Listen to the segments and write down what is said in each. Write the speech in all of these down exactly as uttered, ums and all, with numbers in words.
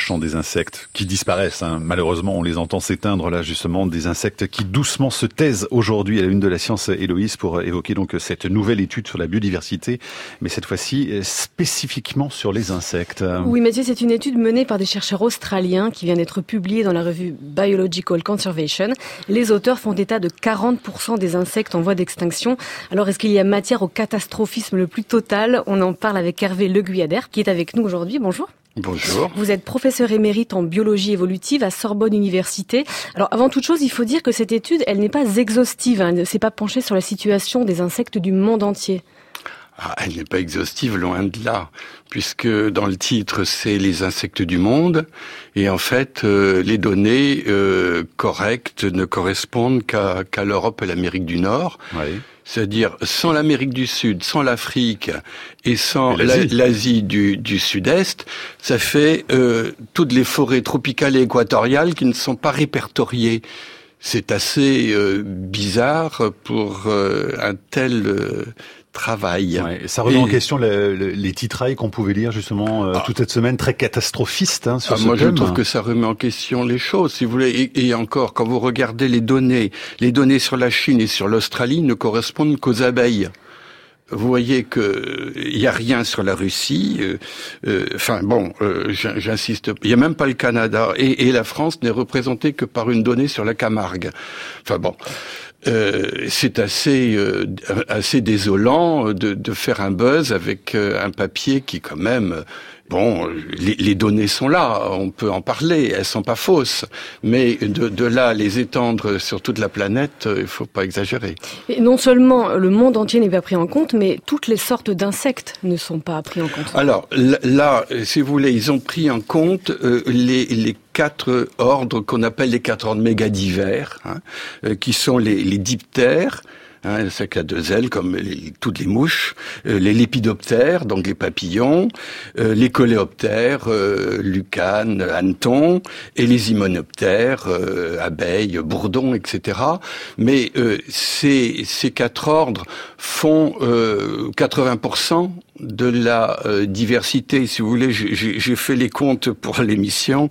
chant des insectes qui disparaissent. Hein. Malheureusement, on les entend s'éteindre là justement, des insectes qui doucement se taisent aujourd'hui à la une de la science, Héloïse, pour évoquer donc cette nouvelle étude sur la biodiversité, mais cette fois-ci spécifiquement sur les insectes. Oui, Mathieu, c'est une étude menée par des chercheurs australiens qui vient d'être publiée dans la revue Biological Conservation. Les auteurs font état de quarante pour cent des insectes en voie d'extinction. Alors, est-ce qu'il y a matière au catastrophisme le plus total? On en parle avec Hervé Le Guyadère, qui est avec nous aujourd'hui. Bonjour. Bonjour. Vous êtes professeur émérite en biologie évolutive à Sorbonne Université. Alors, avant toute chose, il faut dire que cette étude, elle n'est pas exhaustive. Hein. Elle ne s'est pas penchée sur la situation des insectes du monde entier. Ah, elle n'est pas exhaustive, loin de là, puisque dans le titre, c'est les insectes du monde, et en fait, euh, les données euh, correctes ne correspondent qu'à, qu'à l'Europe et l'Amérique du Nord. Oui. C'est-à-dire, sans l'Amérique du Sud, sans l'Afrique et sans et l'Asie, l'Asie du, du Sud-Est, ça fait euh, toutes les forêts tropicales et équatoriales qui ne sont pas répertoriées. C'est assez euh, bizarre pour euh, un tel euh, travail. Ouais, ça remet et... en question le, le, les titrailles qu'on pouvait lire justement euh, ah. toute cette semaine, très catastrophistes hein, sur ah, ce moi, thème. Moi, je trouve que ça remet en question les choses, si vous voulez. Et, et encore, quand vous regardez les données, les données sur la Chine et sur l'Australie ne correspondent qu'aux abeilles. Vous voyez que il y a rien sur la Russie. Euh, euh, enfin bon, euh, j'insiste. Il y a même pas le Canada et, et la France n'est représentée que par une donnée sur la Camargue. Enfin bon. Euh, c'est assez euh, assez désolant de, de faire un buzz avec euh, un papier qui quand même bon les, les données sont là, on peut en parler, elles sont pas fausses, mais de, de là à les étendre sur toute la planète, il faut pas exagérer. Et non seulement le monde entier n'est pas pris en compte, mais toutes les sortes d'insectes ne sont pas pris en compte. Alors là, si vous voulez, ils ont pris en compte euh, les les quatre ordres qu'on appelle les quatre ordres mégadivers, hein, euh, qui sont les, les diptères, hein, c'est qu'à deux ailes comme les, toutes les mouches, euh, les lépidoptères, donc les papillons, euh, les coléoptères, euh, lucanes, hannetons, et les hyménoptères, euh, abeilles, bourdons, et cetera. Mais euh, ces, ces quatre ordres font euh, quatre-vingts pour cent de la euh, diversité, si vous voulez. J'ai, j'ai fait les comptes pour l'émission,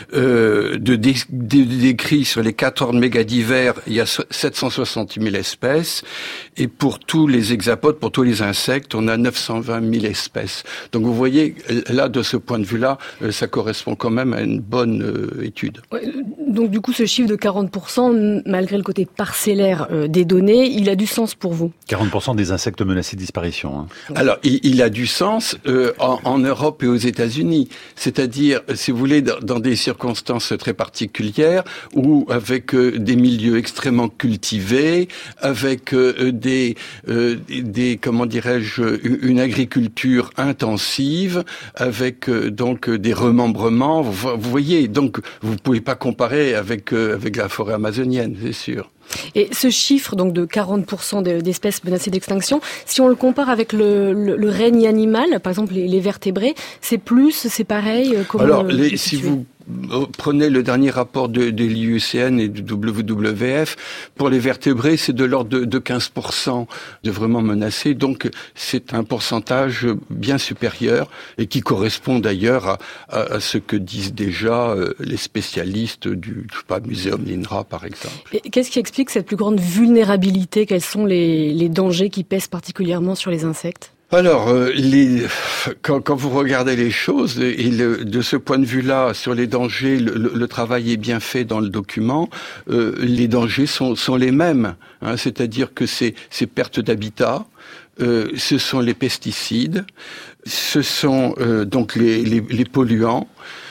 euh, de, dé, de décrits sur les quatre ordres mégadivers, il y a sept cent soixante mille espèces, et pour tous les hexapodes, pour tous les insectes, on a neuf cent vingt mille espèces. Donc vous voyez, là, de ce point de vue-là, ça correspond quand même à une bonne euh, étude. Ouais, donc du coup, ce chiffre de quarante pour cent, malgré le côté parcellaire euh, des données, il a du sens pour vous? quarante pour cent des insectes menacés de disparition. Hein. Alors, il, il a du sens euh, en, en Europe et aux États-Unis. C'est-à-dire, si vous voulez, dans, dans des circonstances très particulières, ou avec euh, des milieux extrêmement cultivés, avec euh, des, euh, des, comment dirais-je, une agriculture intensive, avec euh, donc des remembrements. Vous, vous voyez, donc vous pouvez pas comparer avec euh, avec la forêt amazonienne, c'est sûr. Et ce chiffre donc de quarante pour cent d'espèces menacées d'extinction, si on le compare avec le, le, le règne animal, par exemple les, les vertébrés, c'est plus, c'est pareil? Comment Alors, les, si vous prenez le dernier rapport de, de l'I U C N et du W W F, pour les vertébrés, c'est de l'ordre de, de quinze pour cent de vraiment menacés. Donc, c'est un pourcentage bien supérieur et qui correspond d'ailleurs à, à, à ce que disent déjà euh, les spécialistes du, je sais pas, Muséum l'INRA, par exemple. Et qu'est-ce qui explique cette plus grande vulnérabilité? Quels sont les, les dangers qui pèsent particulièrement sur les insectes? Alors, euh, les, quand, quand vous regardez les choses, et le, de ce point de vue-là, sur les dangers, le, le, le travail est bien fait dans le document. Euh, les dangers sont, sont les mêmes, hein, c'est-à-dire que c'est ces pertes d'habitat, euh, ce sont les pesticides, ce sont euh, donc les, les, les polluants,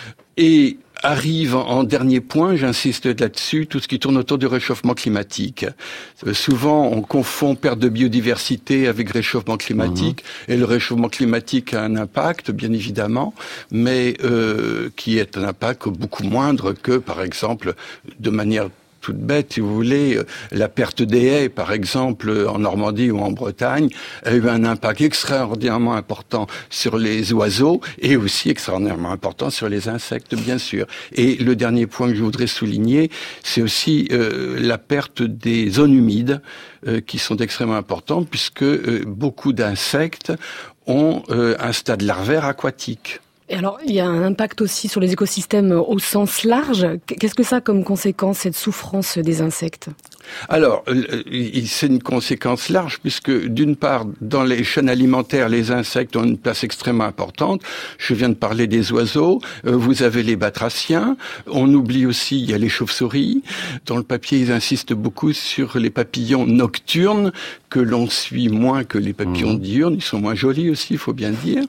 et arrive en dernier point, j'insiste là-dessus, tout ce qui tourne autour du réchauffement climatique. Euh, souvent, on confond perte de biodiversité avec réchauffement climatique, mmh. et le réchauffement climatique a un impact, bien évidemment, mais euh, qui est un impact beaucoup moindre que, par exemple, de manière toute bête, si vous voulez, la perte des haies, par exemple, en Normandie ou en Bretagne, a eu un impact extraordinairement important sur les oiseaux et aussi extraordinairement important sur les insectes, bien sûr. Et le dernier point que je voudrais souligner, c'est aussi euh, la perte des zones humides euh, qui sont extrêmement importantes puisque euh, beaucoup d'insectes ont euh, un stade larvaire aquatique. Et alors, il y a un impact aussi sur les écosystèmes au sens large. Qu'est-ce que ça a comme conséquence, cette souffrance des insectes ? Alors, c'est une conséquence large puisque, d'une part, dans les chaînes alimentaires, les insectes ont une place extrêmement importante. Je viens de parler des oiseaux. Vous avez les batraciens. On oublie aussi, il y a les chauves-souris. Dans le papier, ils insistent beaucoup sur les papillons nocturnes que l'on suit moins que les papillons mmh. diurnes. Ils sont moins jolis aussi, il faut bien dire.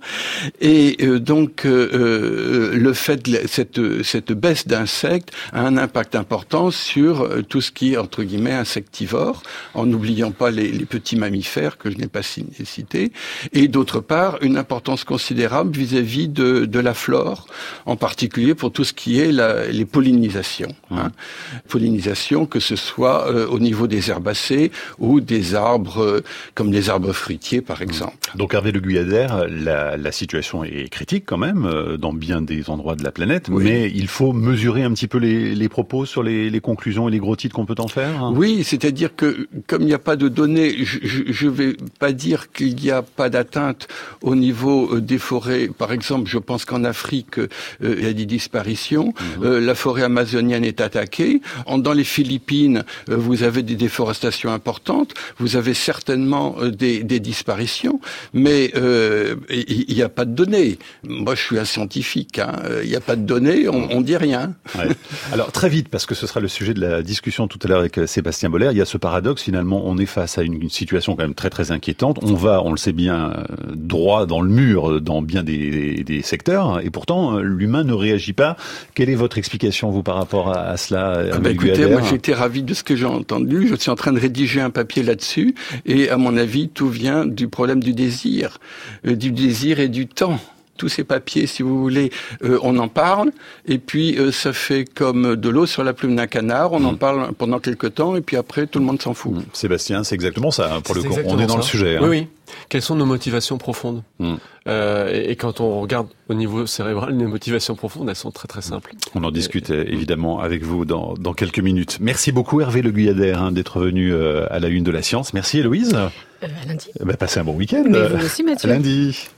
Et euh, donc, euh, le fait de cette, cette baisse d'insectes a un impact important sur tout ce qui est, entre guillemets, insectivores, en n'oubliant pas les, les petits mammifères que je n'ai pas cités, et d'autre part, une importance considérable vis-à-vis de, de la flore, en particulier pour tout ce qui est la, les pollinisations. Mmh. Hein. Pollinisation, que ce soit euh, au niveau des herbacées ou des arbres, euh, comme les arbres fruitiers, par exemple. Donc Hervé Le Guyader, la, la situation est critique quand même, euh, dans bien des endroits de la planète, oui. mais il faut mesurer un petit peu les, les propos sur les, les conclusions et les gros titres qu'on peut en faire. Hein. Oui, c'est-à-dire que comme il n'y a pas de données, je ne vais pas dire qu'il n'y a pas d'atteinte au niveau des forêts. Par exemple, je pense qu'en Afrique, euh, il y a des disparitions. Mmh. Euh, la forêt amazonienne est attaquée. En, dans les Philippines, euh, vous avez des déforestations importantes. Vous avez certainement euh, des, des disparitions. Mais euh, il n'y a pas de données. Moi, je suis un scientifique. Hein. Il n'y a pas de données, on, on dit rien. Ouais. Alors, très vite, parce que ce sera le sujet de la discussion tout à l'heure avec Sébastien Boller, il y a ce paradoxe, finalement, on est face à une, une situation quand même très très inquiétante. On va, on le sait bien, droit dans le mur dans bien des, des, des secteurs, et pourtant, l'humain ne réagit pas. Quelle est votre explication, vous, par rapport à, à cela? Ah bah écoutez, moi j'ai été ravi de ce que j'ai entendu. Je suis en train de rédiger un papier là-dessus, et à mon avis, tout vient du problème du désir, euh, du désir et du temps. Tous ces papiers, si vous voulez, euh, on en parle, et puis euh, ça fait comme de l'eau sur la plume d'un canard, on mmh. en parle pendant quelques temps, et puis après, tout le monde s'en fout. Mmh. Sébastien, c'est exactement ça, pour c'est le coup, on est dans ça. Le sujet. Hein. Oui, oui. Quelles sont nos motivations profondes mmh. euh, et, et quand on regarde au niveau cérébral, les motivations profondes, elles sont très très simples. On en discute et, évidemment avec vous dans, dans quelques minutes. Merci beaucoup Hervé Le Guyader hein, d'être venu euh, à la une de la science. Merci Héloïse. Euh, à lundi. Bah, passez un bon week-end. Mais vous aussi Mathieu. À lundi.